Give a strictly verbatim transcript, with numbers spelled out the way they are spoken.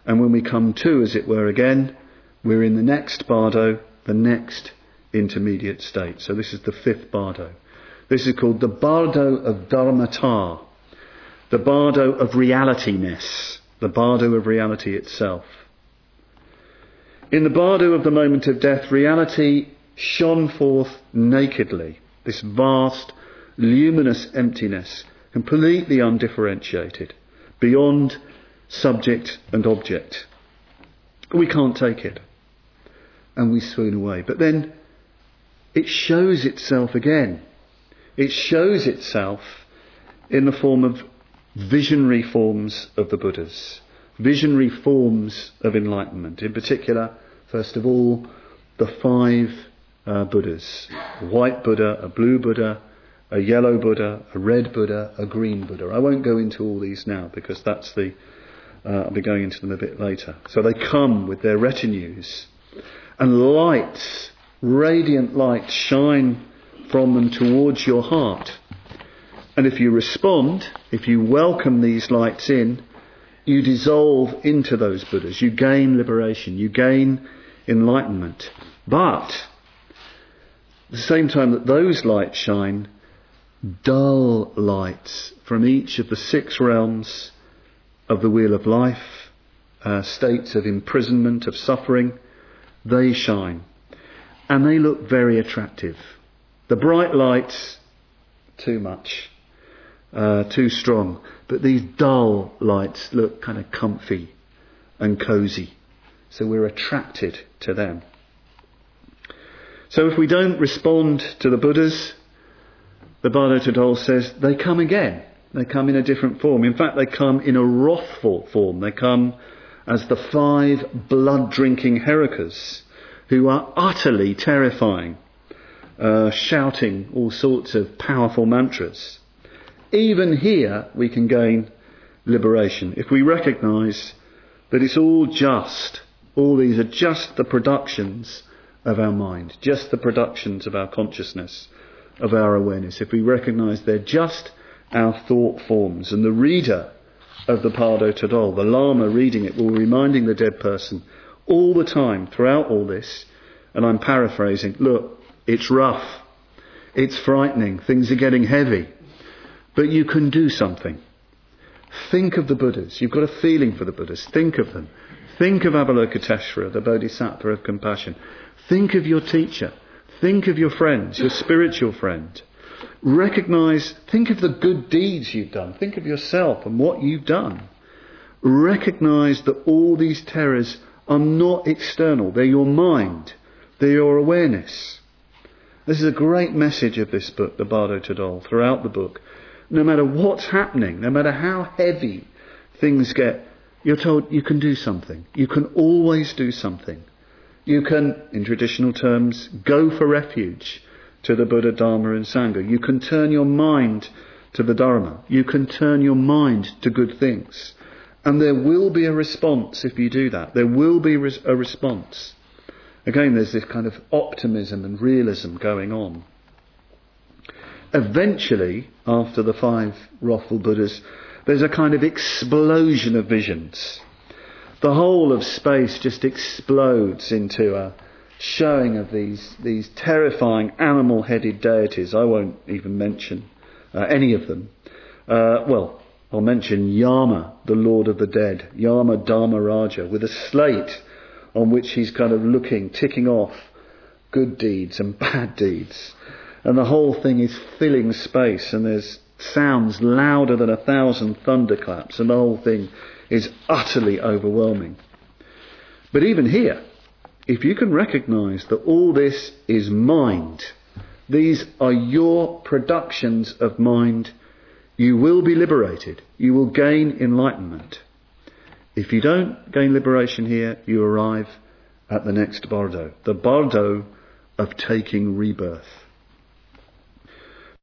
And when we come to, as it were, again, we're in the next bardo, the next intermediate state. So this is the fifth bardo. This is called the bardo of dharmata, the bardo of realityness, the bardo of reality itself. In the bardo of the moment of death, reality shone forth nakedly, this vast, luminous emptiness, completely undifferentiated, beyond subject and object. We can't take it, and we swoon away. But then it shows itself again. It shows itself in the form of visionary forms of the Buddhas, visionary forms of enlightenment. In particular, first of all, the five uh, Buddhas: a white Buddha, a blue Buddha, a yellow Buddha, a red Buddha, a green Buddha. I won't go into all these now because that's the uh, I'll be going into them a bit later. So they come with their retinues, and lights, radiant lights, shine from them towards your heart. And if you respond, if you welcome these lights in, you dissolve into those Buddhas. You gain liberation. You gain enlightenment. But at the same time that those lights shine, dull lights from each of the six realms of the wheel of life, uh, states of imprisonment, of suffering, they shine. And they look very attractive. The bright lights, too much, uh, too strong. But these dull lights look kind of comfy and cosy. So we're attracted to them. So if we don't respond to the Buddhas, the Bardo Todol says they come again. They come in a different form. In fact, they come in a wrathful form. They come as the five blood-drinking Herikas, who are utterly terrifying, uh, shouting all sorts of powerful mantras. Even here we can gain liberation if we recognise that it's all just, all these are just the productions of our mind, just the productions of our consciousness, of our awareness. If we recognise they're just our thought forms, and the reader of the Bardo Todol, the Lama reading it, will be reminding the dead person all the time throughout all this, and I'm paraphrasing, look, it's rough, it's frightening, things are getting heavy, but you can do something. Think of the Buddhas. You've got a feeling for the Buddhas. Think of them. Think of Avalokiteshvara, the Bodhisattva of compassion. Think of your teacher. Think of your friends, your spiritual friend. Recognise, think of the good deeds you've done. Think of yourself and what you've done. Recognise that all these terrors are not external. They're your mind. They're your awareness. This is a great message of this book, the Bardo Todol, throughout the book. No matter what's happening, no matter how heavy things get, you're told you can do something. You can always do something. You can, in traditional terms, go for refuge to the Buddha, Dharma and Sangha. You can turn your mind to the Dharma. You can turn your mind to good things. And there will be a response if you do that. There will be a response. Again, there's this kind of optimism and realism going on. Eventually, after the five wrathful Buddhas, there's a kind of explosion of visions. The whole of space just explodes into a showing of these these terrifying animal-headed deities. I won't even mention uh, any of them. Uh, well, I'll mention Yama, the Lord of the Dead, Yama Dharmaraja, with a slate on which he's kind of looking, ticking off good deeds and bad deeds. And the whole thing is filling space, and there's sounds louder than a thousand thunderclaps, and the whole thing is utterly overwhelming. But even here, if you can recognise that all this is mind, these are your productions of mind, you will be liberated. You will gain enlightenment. If you don't gain liberation here, you arrive at the next bardo, the bardo of taking rebirth.